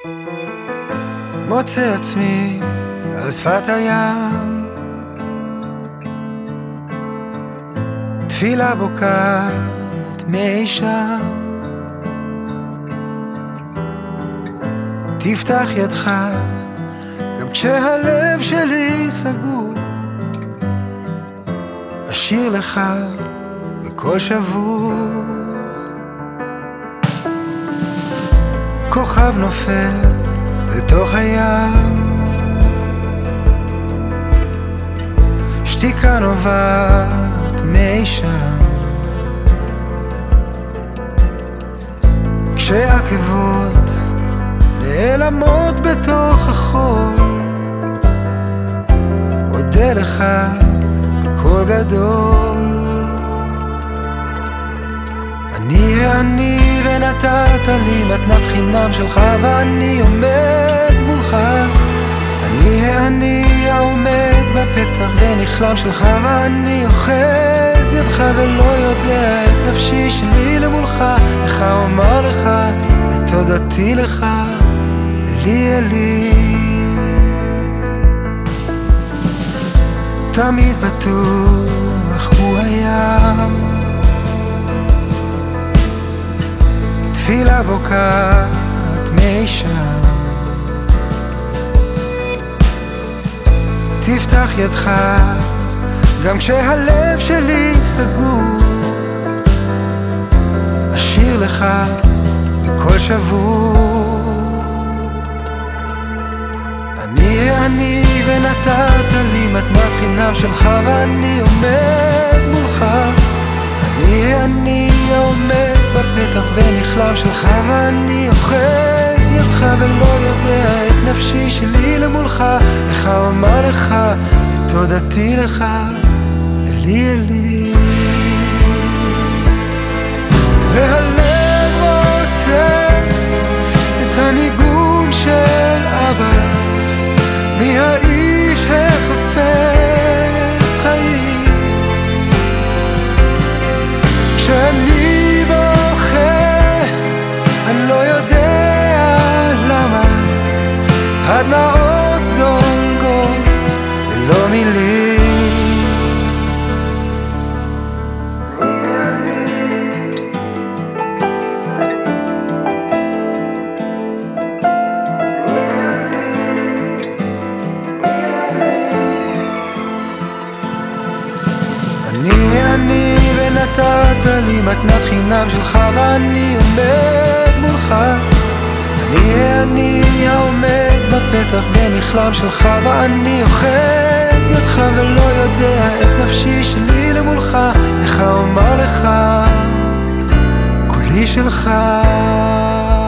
מוצא עצמי על שפת הים, תפילה בוקעת מי שם. תפתח ידך גם כשהלב שלי סגור, אשיר לך בקול שבור. כוכב נופל לתוך הים, שתיקה נובעת מי שם. כשעקבות נעלמות בתוך החול, אודה לך בקול גדול. אני ונתת לי מתנת חינם שלך, ואני עומד מולך. אני העומד בפתח ונכלם שלך, ואני אוחז ידך ולא יודע את נפשי שלי למולך. לך אומר לך את תודתי לך, אלי אלי. תמיד בטוח הוא הים, תפילה בוקעת מי שם. תפתח ידך גם כשהלב שלי סגור, אשיר לך בקול שבור. אני ונתת לי מתנת חינם שלך, ואני עומד מולך. אני העומד בפתח ונכלם שלך, ואני אוחז ידך ולא יודע את נפשי שלי למולך. לך אומר לך את תודתי לך, אלי אלי. והלב רוצה את הניגון של אבא, מי האיש החפץ חיים. כשאני בוכה אני לא יודע למה, הדמעות זולגות ולא מילים. אני ונתת לי מתנת חינם שלך, ואני עומד מולך. אני העומד בפתח ונכלם שלך, ואני אוחז ידך ולא יודע את נפשי שלי למולך. לך אומר לך, קולי שלך.